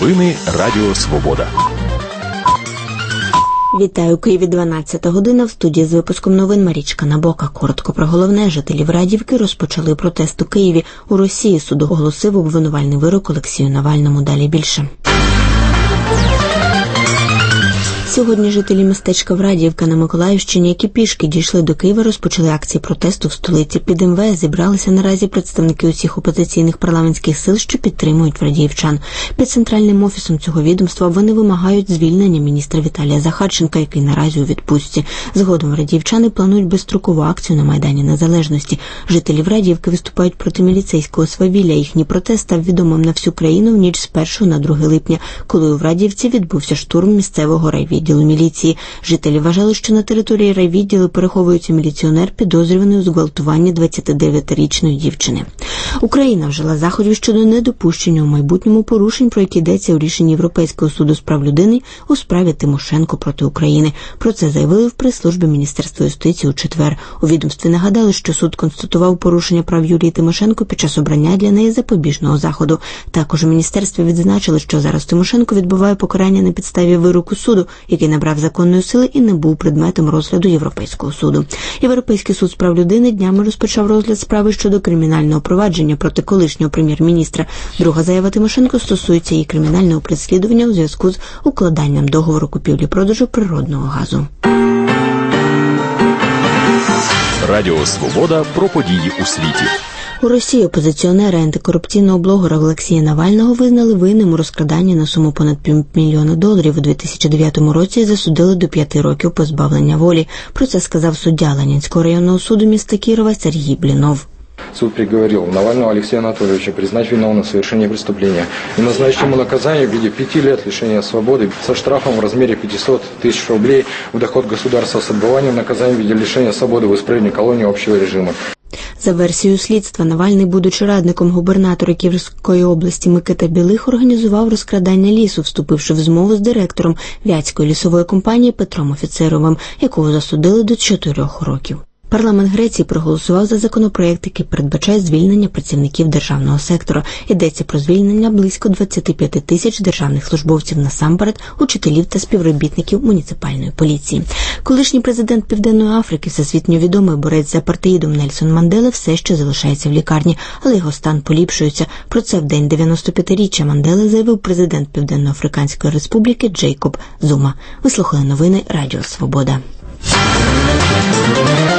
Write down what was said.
Новини Радіо Свобода. Вітаю, у Києві 12 година. В студії з випуском новин Марічка Набока. Коротко про головне. Жителі Врадіївки розпочали протест у Києві. У Росії суд оголосив обвинувальний вирок Олексію Навальному. Далі більше. Сьогодні жителі містечка Врадіївка на Миколаївщині, які пішки дійшли до Києва, розпочали акції протесту в столиці. Під МВС зібралися наразі представники усіх опозиційних парламентських сил, що підтримують врадіївчан. Під центральним офісом цього відомства вони вимагають звільнення міністра Віталія Захарченка, який наразі у відпустці. Згодом врадіївчани планують безстрокову акцію на Майдані Незалежності. Жителі Врадіївки виступають проти міліцейського свавілля. Їхній протест став відомим на всю країну в ніч з 1 на 2 липня, коли у Врадіївці відбувся штурм місцевого райвідділу міліції. Жителі вважали, що на території райвідділу переховується міліціонер, підозрюваний у зґвалтуванні 29-річної дівчини. Україна вжила заходів щодо недопущення у майбутньому порушень, про які йдеться у рішенні Європейського суду з прав людини у справі Тимошенко проти України. Про це заявили в прес-службі Міністерства юстиції у четвер. У відомстві нагадали, що суд констатував порушення прав Юлії Тимошенко під час обрання для неї запобіжного заходу. Також у міністерстві відзначили, що зараз Тимошенко відбуває покарання на підставі вироку суду, який набрав законної сили і не був предметом розгляду Європейського суду. Європейський суд з прав людини днями розпочав розгляд справи щодо кримінального провадження проти колишнього прем'єр-міністра. Друга заява Тимошенко стосується її кримінального переслідування у зв'язку з укладанням договору купівлі-продажу природного газу. Радіо Свобода про події у світі. У Росії опозиціонера антикорупційного блогера Олексія Навального визнали винним у розкраданні на суму понад $500 000 у 2009 році і засудили до 5 років позбавлення волі. Про це сказав суддя Ленінського районного суду міста Кірова Сергій Блінов. Суд приговорил Навального Алексея Анатольевича признать виновным в совершении преступления и назначить ему наказание в виде 5 лет лишения свободы со штрафом в размере 500 000 рублей в доход государства с отбыванием наказания в виде лишения свободы в исправлении колонии общего режима. За версією слідства, Навальний, будучи радником губернатора Київської області Микита Білих, організував розкрадання лісу, вступивши в змову з директором Вятської лісової компанії Петром Офіцеровим, якого засудили до 4 років. Парламент Греції проголосував за законопроект, який передбачає звільнення працівників державного сектора. Йдеться про звільнення близько 25 тисяч державних службовців, насамперед учителів та співробітників муніципальної поліції. Колишній президент Південної Африки, всесвітньо відомий борець з апартеїдом Нельсон Мандела, все ще залишається в лікарні, але його стан поліпшується. Про це в день 95-річчя Мандели заявив президент Південно-Африканської Республіки Джейкоб Зума. Ви слухали новини Радіо Свобода.